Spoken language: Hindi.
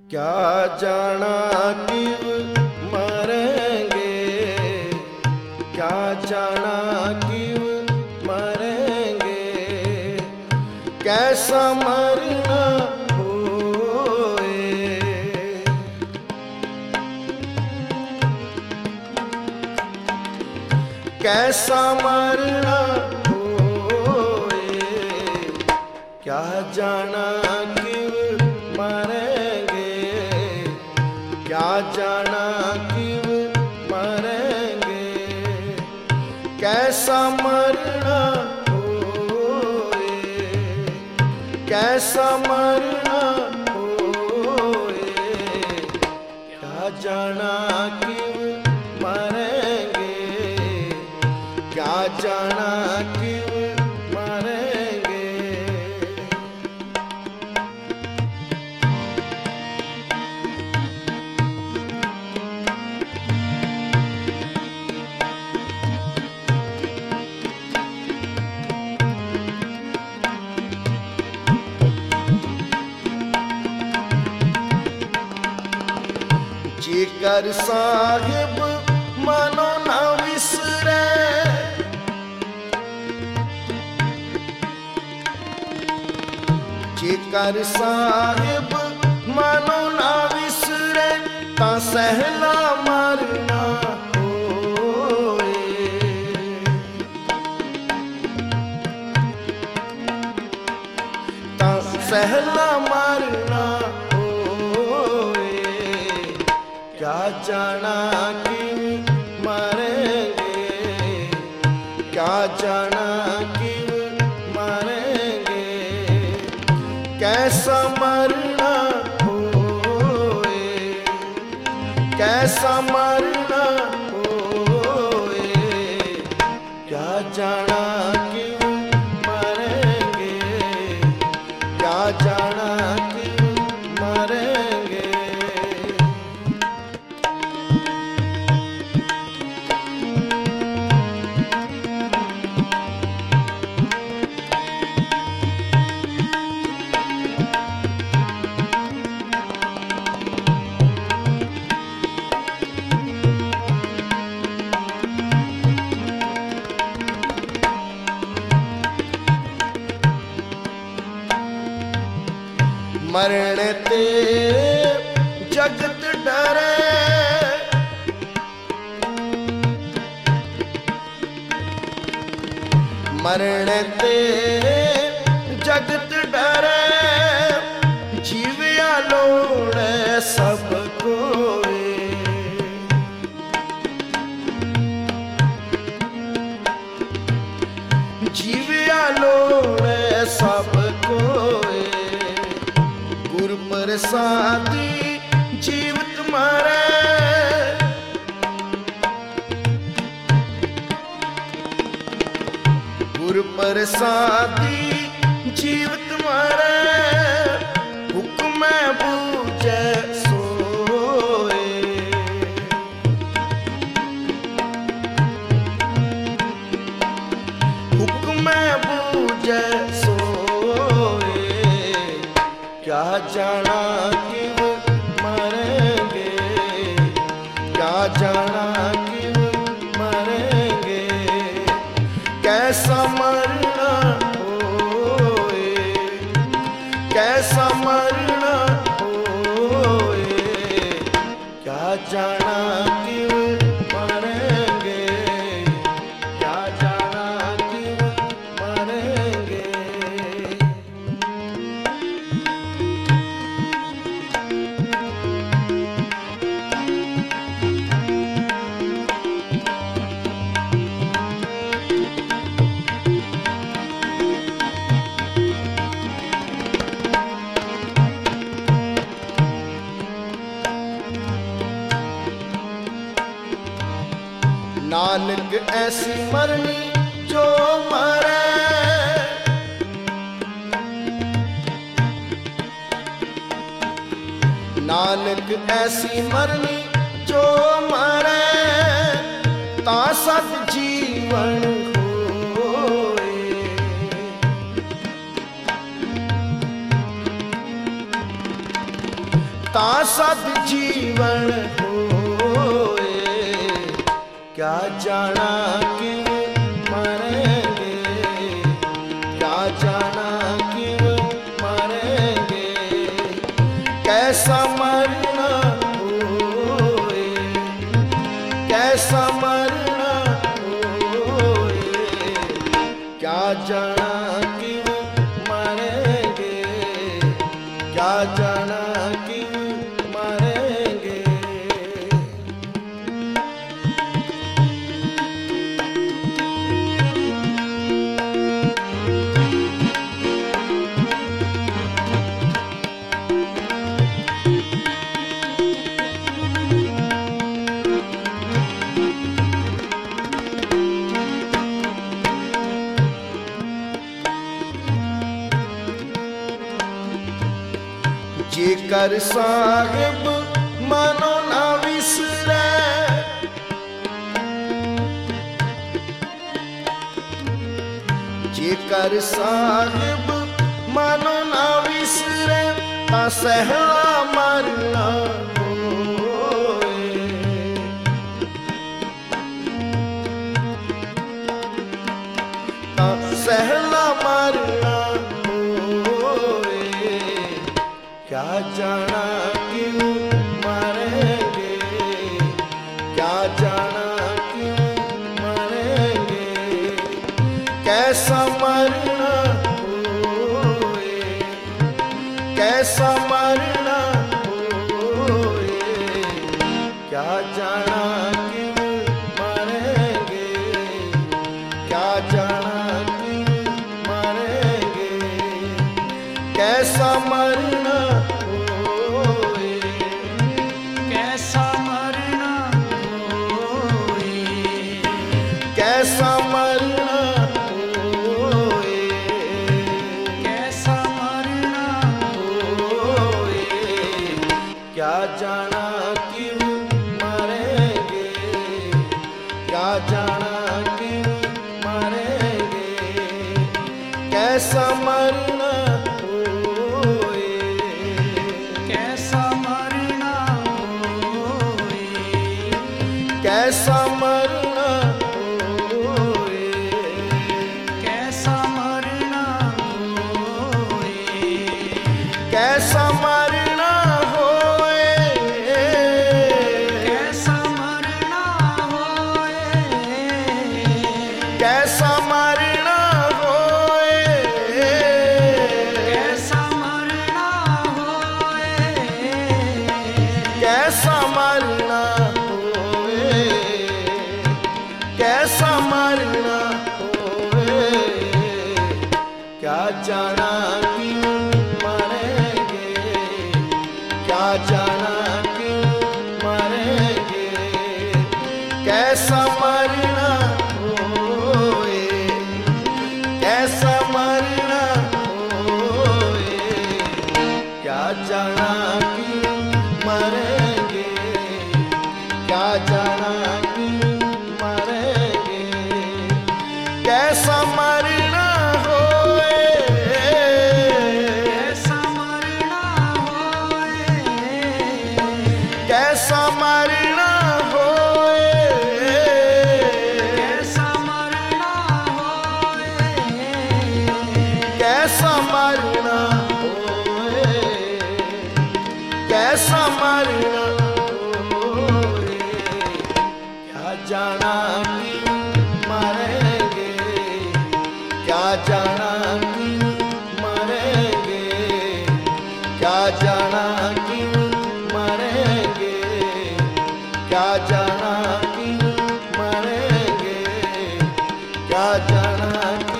क्या जाना किब मरेंगे, क्या जाना किब मरेंगे, कैसा मरना होए, कैसा मरना होए, क्या जाना किब मरेंगे, क्या जाना किब मरेंगे, कैसा मरना होए, कैसा मरना होए, क्या जाना किब मरेंगे, क्या जाना किब मरेंगे। जिगर साहिब मनो ना विसरे, जिगर साहिब मनो ना विसरे, ता सहला मरना होए, ता सहला मरना होए, क्या जाना किब मरेंगे, क्या जाना किब मरेंगे, कैसा मरना होए, कैसा मरना होए, क्या जाना किब मरेंगे, क्या जाना किब मरेंगे। मरण ते जगत डरे, मरण ते जगत डरे, जीविया लोड़े सब कोई, जीविया लोड़े सब कोई, गुर प्रसादी जीवित मारे, गुर प्रसादी जीवित मारे, हुक्म बूझे सोए, हुक्म बूझे सोए, क्या जाना किब मरेंगे, क्या जाना किब मरेंगे, कैसा मरना होए, कैसा मरना होए, क्या जाना किब मरेंगे, क्या जाना किब मरेंगे। नानक ऐसी मरनी जो मरे, नानक ऐसी मरनी जो मरे, ता सत जीवन होए, ता सद जीवन होए। क्या जाना क्यों मरेंगे, क्या जाना क्यों मरेंगे, कैसा मरना होए, कैसा मरना होए। क्या जाना क्यों मरेंगे, क्या जाना क्यों मरेंगे। जेकर साहिब मनो ना विसरे, जेकर साहिब मनो ना विसरे, ता सहला मरना होए। ता सहला मरना होए। क्या जाना क्यों मरेंगे, क्या जाना क्यों मरेंगे, कैसा मरना होए, कैसा मरना होए। क्या जाना क्यों मरेंगे, क्या जाना क्यों मरेंगे, कैसा मरना होए, कैसा मरना होए, कैसा मरना होए, कैसा मरना होए। क्या जाना क्यों मरेंगे, क्या जाना क्यों मरेंगे, कैसा मरना होए, कैसा मरना होए, कैसा मरना होए। कैसा मरना होए, कैसा मरना होए, कैसा मरना होए, कैसा मरना होए, कैसा मरना होए, कैसा मरना होए, कैसा मरना होए। क्या जाना क्यों मरेंगे, क्या जाना क्यों मरेंगे, कैसा मरना होए, कैसा मरना होए। क्या जाना क्यों मरेंगे, क्या जाना क्यों मरेंगे, कैसा मरना होए, कैसा मरना होए, कैसा मरना होए, कैसा मरना होए, कैसा मरना होए, कैसा मरना होए। क्या जाना क्यों मरेंगे, क्या जाना क्यों मरेंगे, क्या जाना क्यों मरेंगे, क्या जाना क्यों मरेंगे, क्या जाना